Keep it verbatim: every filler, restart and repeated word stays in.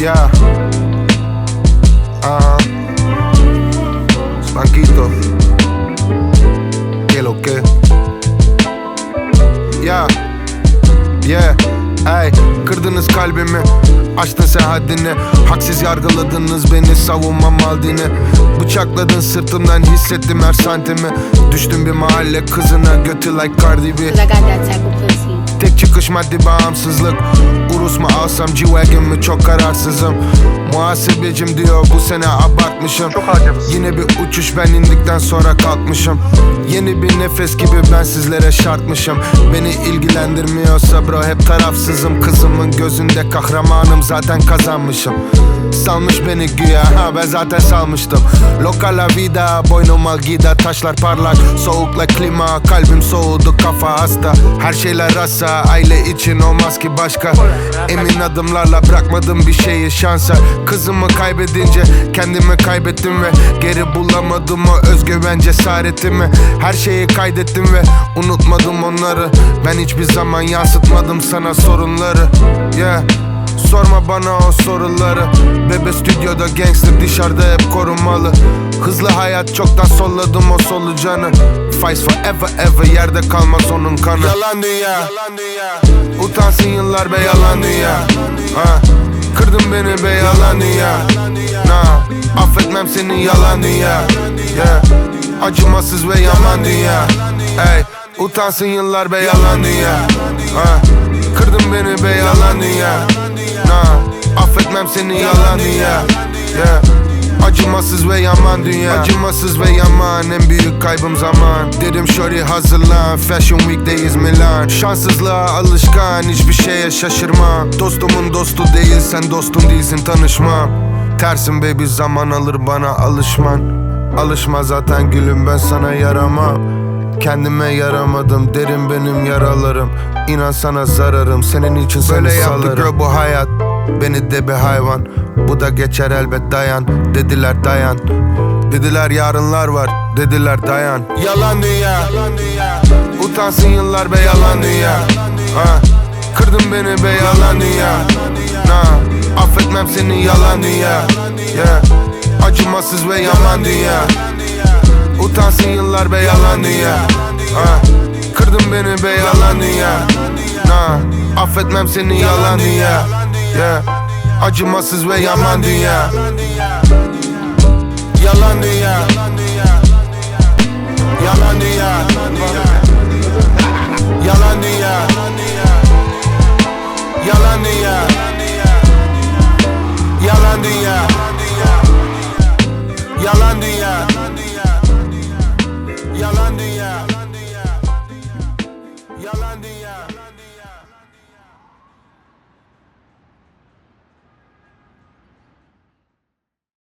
Yeah. Uh-huh. Banquito. ¿Qué lo que? Yeah. Yeah. Ey, kırdınız kalbimi, açtın sen haddini. Haksız yargıladınız beni, savunmam aldığını. Bıçakladın sırtımdan, hissettim her santimi. Düştüm bir mahalle kızına, götü like Cardi B. Tek çıkış maddi bağımsızlık. Urus mu alsam, G-Wagon mi, çok kararsızım. Muhasebecim diyor bu sene abartmışım. Yine bir uçuş, ben indikten sonra kalkmışım. Yeni bir nefes gibi ben sizlere şartmışım. Beni ilgilendirmiyorsa bro hep tarafsızım. Kızımın gözünde kahramanım, zaten kazanmışım. Salmış beni güya, ha ben zaten salmıştım. Loca la vida, boynuma gida, taşlar parlak. Soğukla klima, kalbim soğudu, kafa hasta. Her şeyler rasa, aile için olmaz ki başka. Emin adımlarla bırakmadım bir şeyi şansa. Kızımı kaybedince kendimi kaybettim ve geri bulamadım o özgüven cesaretimi. Her şeyi kaydettim ve unutmadım onları. Ben hiçbir zaman yansıtmadım sana sorunları. Yeah. Sorma bana o soruları. Bebe stüdyoda gangster, dışarıda hep korumalı. Hızlı hayat, çoktan solladım o solucanı. Fights forever ever, yerde kalmaz onun kanı. Yalan dünya, utansın yıllar be yalan dünya. Ha. Kırdın beni be yalan dünya. Nah. Affetmem seni yalan dünya. Yeah. Acımasız ve yaman dünya. Ey, utansın yıllar be yalan dünya. Ha. Kırdın beni be yalan dünya. Nah. Affetmem seni yalan dünya. Yeah. Acımasız ve yaman dünya. Acımasız ve yaman, en büyük kaybım zaman. Dedim shorty hazırlan, Fashion Week'deyiz Milan. Şanssızlığa alışkan, hiçbir şeye şaşırmam. Dostumun dostu değil, sen dostum değilsin, tanışmam. Tersin baby, zaman alır bana alışman. Alışma zaten gülüm, ben sana yaramam. Kendime yaramadım, derin benim yaralarım. İnan sana zararım, senin için seni böyle salarım. Böyle yaptı girl bu hayat, beni de bir hayvan. Bu da geçer elbet, dayan. Dediler dayan. Dediler yarınlar var, dediler dayan. Yalan dünya, utansın yıllar be yalan dünya. Ha. Kırdın beni be yalan dünya. Nah. Affetmem seni yalan dünya. Yeah. Acımasız ve yaman dünya. Utansın yıllar be yalan dünya. Ha. Kırdın beni be yalan dünya. Nah. Affetmem seni yalan dünya. Yeah. Acımasız ve yaman dünya. Yalan dünya. Yalan dünya. Yalan dünya. Yalan dünya.